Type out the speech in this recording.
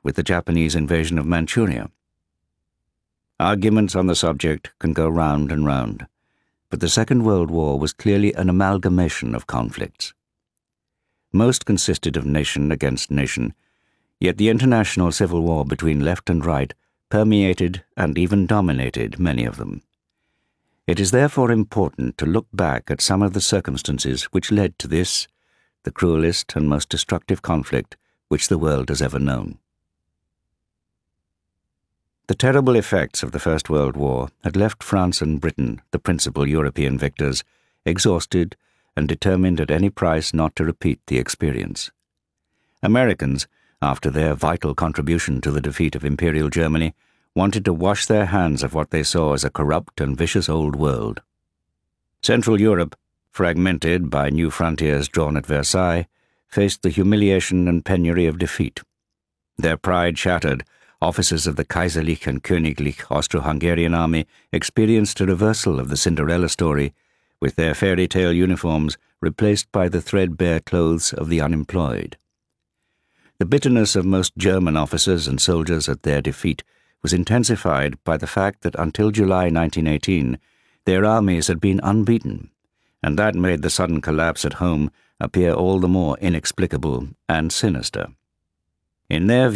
with the Japanese invasion of Manchuria. Arguments on the subject can go round and round, but the Second World War was clearly an amalgamation of conflicts. Most consisted of nation against nation, yet the international civil war between left and right permeated and even dominated many of them. It is therefore important to look back at some of the circumstances which led to this, the cruelest and most destructive conflict which the world has ever known. The terrible effects of the First World War had left France and Britain, the principal European victors, exhausted and determined at any price not to repeat the experience. Americans, after their vital contribution to the defeat of Imperial Germany, wanted to wash their hands of what they saw as a corrupt and vicious old world. Central Europe, fragmented by new frontiers drawn at Versailles, faced the humiliation and penury of defeat. Their pride shattered, officers of the Kaiserlich and Königlich Austro-Hungarian army experienced a reversal of the Cinderella story, with their fairy tale uniforms replaced by the threadbare clothes of the unemployed. The bitterness of most German officers and soldiers at their defeat was intensified by the fact that until July 1918 their armies had been unbeaten, and that made the sudden collapse at home appear all the more inexplicable and sinister. In their